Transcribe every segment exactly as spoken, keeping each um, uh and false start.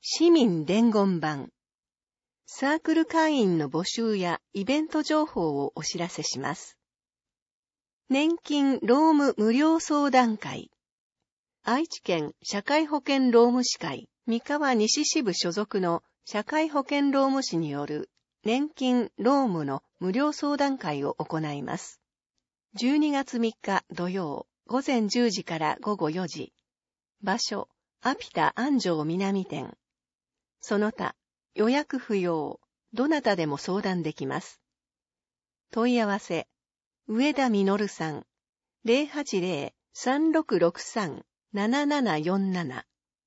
市民伝言板。サークル会員の募集やイベント情報をお知らせします。年金労務無料相談会。愛知県社会保険労務士会三河西支部所属の社会保険労務士による年金労務の無料相談会を行います。じゅうにがつみっか土曜午前じゅうじから午後よじ。場所、アピタ安城南店。その他、予約不要、どなたでも相談できます。問い合わせ、上田実さん、ゼロはちゼロ さんろくろくさん ななななよんなな。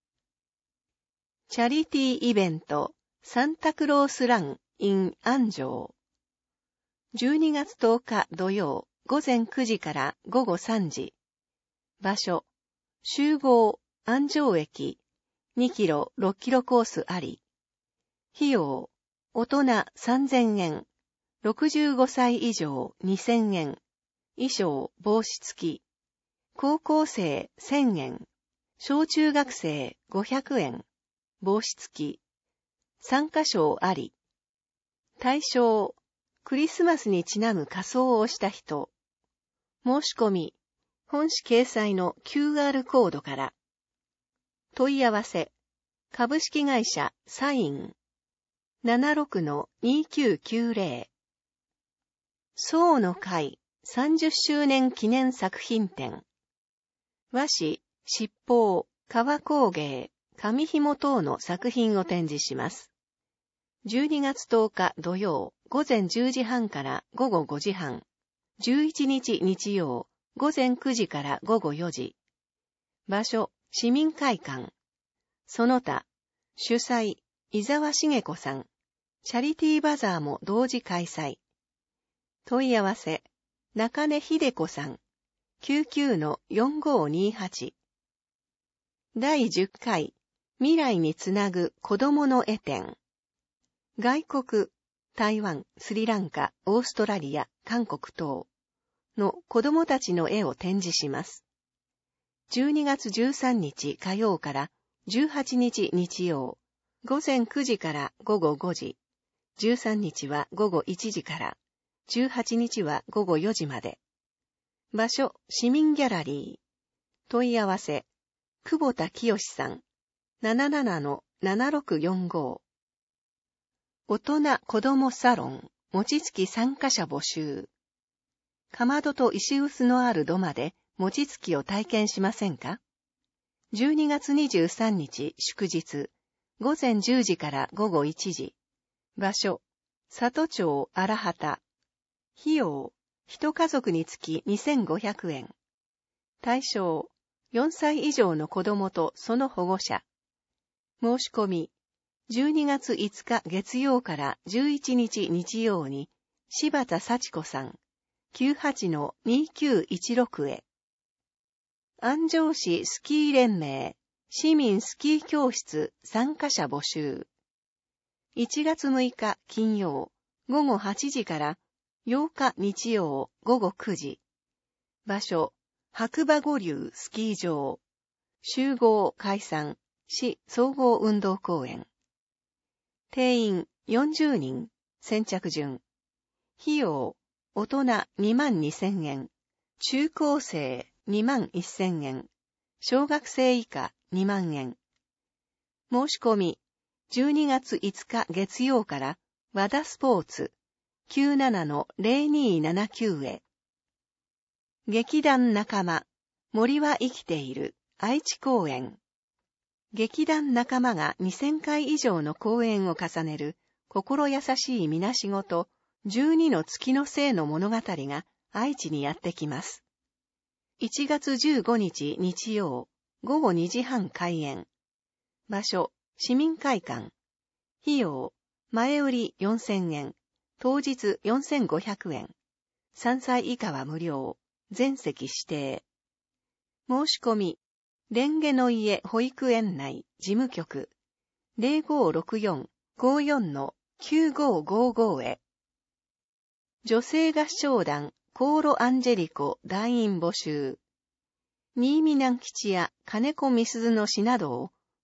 チャリティーイベント、サンタクロースラン in 安城。じゅうにがつとおか土曜、午前くじから午後さんじ。場所、集合、安城駅、にキロ、ろっキロコースあり。費用、大人さんぜんえん、ろくじゅうごさい以上にせんえん、衣装、帽子付き、高校生せんえん、小中学生ごひゃくえん、帽子付き、参加賞あり。対象、クリスマスにちなむ仮装をした人。申し込み、本誌掲載の キューアール コードから。問い合わせ、株式会社サイン ななろくのにきゅうきゅうゼロ。宋の会さんじゅっしゅうねん記念作品展。和紙、七宝、革工芸、紙紐等の作品を展示します。じゅうにがつとおか土曜午前じゅうじはんから午後ごじはん。じゅういちにち日曜午前くじから午後よじ。場所、市民会館。その他、主催、伊沢茂子さん。チャリティーバザーも同時開催。問い合わせ、中根秀子さん。きゅうきゅうのよんごにはち。だいじゅっかい、未来につなぐ子供の絵展。外国、台湾、スリランカ、オーストラリア、韓国等の子供たちの絵を展示します。じゅうにがつじゅうさんにち火曜からじゅうはちにち日曜、午前くじから午後ごじ、じゅうさんにちは午後いちじから、じゅうはちにちは午後よじまで。場所、市民ギャラリー。問い合わせ、久保田清さん、ななななのななろくよんご。大人子供サロン、餅つき参加者募集。かまどと石臼のある土間で餅つきを体験しませんか？じゅうにがつにじゅうさんにち祝日、午前じゅうじから午後いちじ。場所、里町荒畑。費用、一家族につきにせんごひゃくえん。対象、よんさい以上の子供とその保護者。申し込み、じゅうにがついつか月曜からじゅういちにち日曜に、柴田幸子さん、きゅうはちのにきゅういちろくへ。安城市スキー連盟、市民スキー教室参加者募集。いちがつむいか金曜、午後はちじからようか日曜午後くじ。場所、白馬五流スキー場。集合解散、市総合運動公園。定員よんじゅうにん、先着順。費用、大人にまんにせんえん、中高生にまんせんえん、小学生以下にまんえん。申し込み、じゅうにがついつか月曜から和田スポーツ きゅうななのゼロにななきゅう へ。劇団仲間、森は生きている愛知公演。劇団仲間がにせんかい以上の公演を重ねる心優しいみなしごとじゅうにの月の生の物語が愛知にやってきます。いちがつじゅうごにち日曜、ごごにじはん開演。場所、市民会館。費用、前売りよんせんえん、当日よんせんごひゃくえん。さんさい以下は無料、全席指定。申し込み、蓮華の家保育園内事務局 ゼロごろくよん ごよんのきゅうごごご へ。女性合唱団コーロアンジェリコ団員募集。新見南吉や金子みすずの詩などを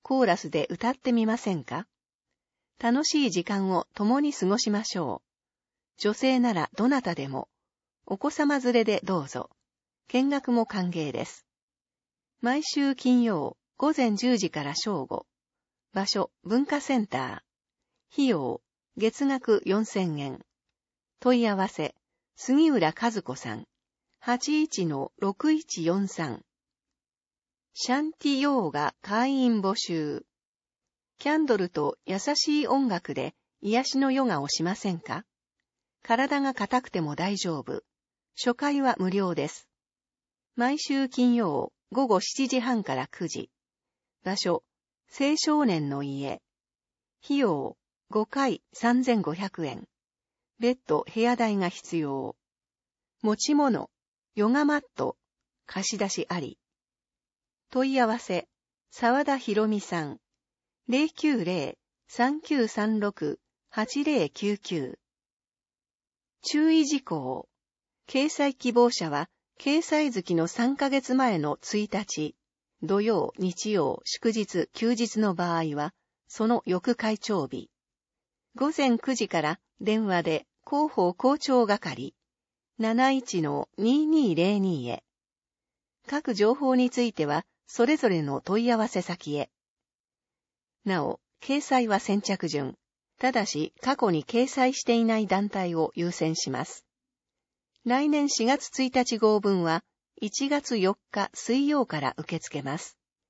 コーラスで歌ってみませんか？楽しい時間を共に過ごしましょう。女性ならどなたでも、お子様連れでどうぞ。見学も歓迎です。毎週金曜、午前じゅうじから正午。場所、文化センター。費用、月額よんせんえん。問い合わせ、杉浦和子さん。はちいちのろくいちよんさん。シャンティヨーガ会員募集。キャンドルと優しい音楽で癒しのヨガをしませんか？体が硬くても大丈夫。初回は無料です。毎週金曜午後しちじはんからくじ。場所、青少年の家。費用、ごかいさんぜんごひゃくえん。別途部屋代が必要。持ち物、ヨガマット、貸し出しあり。問い合わせ、沢田博美さん。ゼロきゅうゼロ さんきゅうさんろく はちゼロきゅうきゅう。注意事項。掲載希望者は、掲載月のさんかげつまえのついたち、土曜、日曜、祝日、休日の場合は、その翌会長日。ごぜんくじから電話で広報校長係 なないちのにーにーゼロに へ。各情報については、それぞれの問い合わせ先へ。なお、掲載は先着順。ただし、過去に掲載していない団体を優先します。来年しがつついたち号分はいちがつよっか水曜から受け付けます。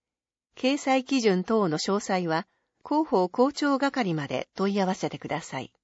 掲載基準等の詳細は、広報校長係まで問い合わせてください。